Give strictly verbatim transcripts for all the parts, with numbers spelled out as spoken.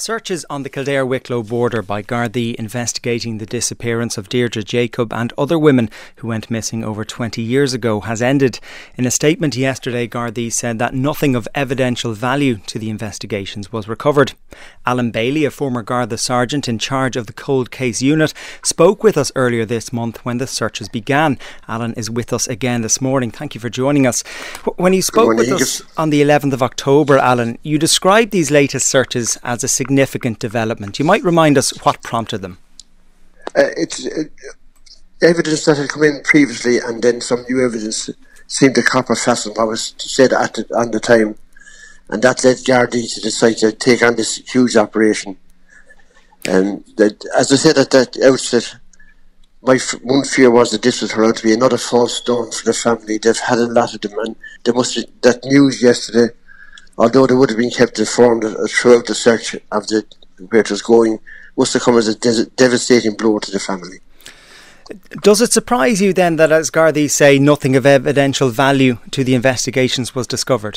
Searches on the Kildare-Wicklow border by Gardaí investigating the disappearance of Deirdre Jacob and other women who went missing over twenty years ago has ended. In a statement yesterday, Gardaí said that nothing of evidential value to the investigations was recovered. Alan Bailey, a former Garda sergeant in charge of the cold case unit, spoke with us earlier this month when the searches began. Alan is with us again this morning. Thank you for joining us. When you spoke with us on the eleventh of October, Alan, you described these latest searches as a significant development. You might remind us what prompted them. Uh, it's uh, evidence that had come in previously, and then some new evidence seemed to copper fast on what was said at the, on the time, and that led Gardaí to decide to take on this huge operation. And that, as I said at that outset, my f- one fear was that this would turn out to be another false dawn for the family. They've had a lot of them, and they must have, that news yesterday, although they would have been kept informed throughout the search of the where it was going, must have come as a de- devastating blow to the family. Does it surprise you then that, as Gardaí say, nothing of evidential value to the investigations was discovered?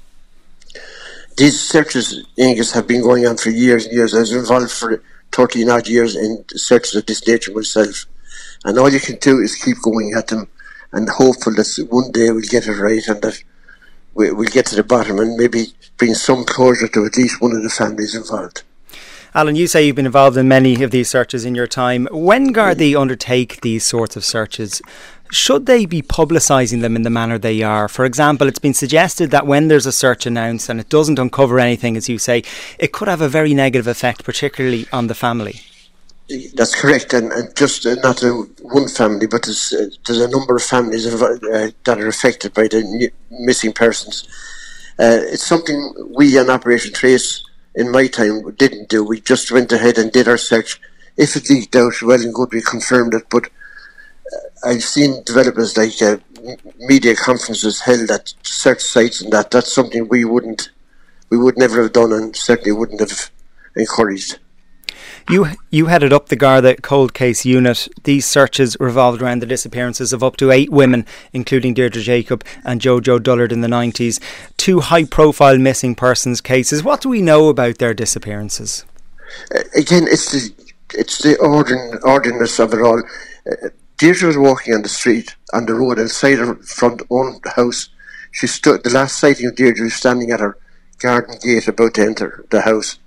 These searches, Angus, have been going on for years and years. I was involved for thirteen odd years in searches of this nature myself. And all you can do is keep going at them and hopeful that one day we'll get it right and that we'll get to the bottom and maybe bring some closure to at least one of the families involved. Alan, you say you've been involved in many of these searches in your time. When Gardaí undertake these sorts of searches, should they be publicising them in the manner they are? For example, it's been suggested that when there's a search announced and it doesn't uncover anything, as you say, it could have a very negative effect, particularly on the family. That's correct, and, and just uh, not uh, one family, but there's, uh, there's a number of families uh, that are affected by the n- missing persons. Uh, it's something we on Operation Trace in my time didn't do. We just went ahead and did our search. If it leaked out, well and good, we confirmed it, but uh, I've seen developments like uh, media conferences held at search sites, and that that's something we wouldn't, we would never have done, and certainly wouldn't have encouraged. You you headed up the Garda cold case unit. These searches revolved around the disappearances of up to eight women, including Deirdre Jacob and Jojo Dullard in the nineties. Two high-profile missing persons cases. What do we know about their disappearances? Uh, again, it's the it's the ordin, ordinance of it all. Uh, Deirdre was walking on the street, on the road outside her front own house. She stood. The last sighting of Deirdre was standing at her garden gate, about to enter the house,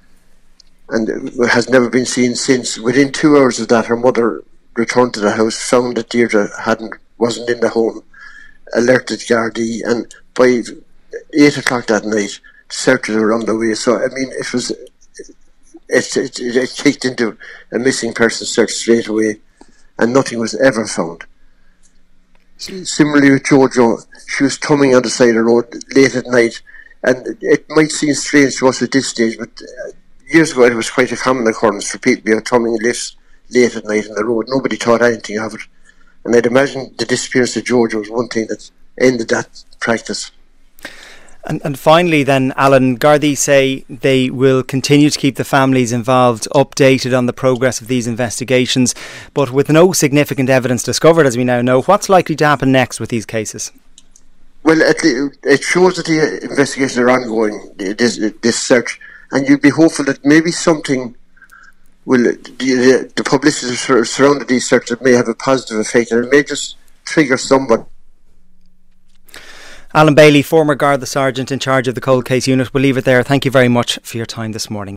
and has never been seen since. Within two hours of that, her mother returned to the house, found that Deirdre hadn't wasn't in the home, alerted Gardaí, and by eight o'clock that night, searches were underway. So I mean, it was it it, it kicked into a missing person search straight away, and nothing was ever found. Similarly with Jojo, she was tumbling on the side of the road late at night, and it might seem strange to us at this stage, but Uh, years ago, it was quite a common occurrence for people to be out tumbling lifts late at night on the road. Nobody thought anything of it. And I'd imagine the disappearance of Jojo was one thing that ended that practice. And, and finally then, Alan, Gardaí say they will continue to keep the families involved updated on the progress of these investigations, but with no significant evidence discovered, as we now know. What's likely to happen next with these cases? Well, it shows that the investigations are ongoing, this, this search. And you'd be hopeful that maybe something will, the, the publicity surrounding these searches may have a positive effect, and it may just trigger someone. Alan Bailey, former Garda sergeant in charge of the cold case unit. We'll leave it there. Thank you very much for your time this morning.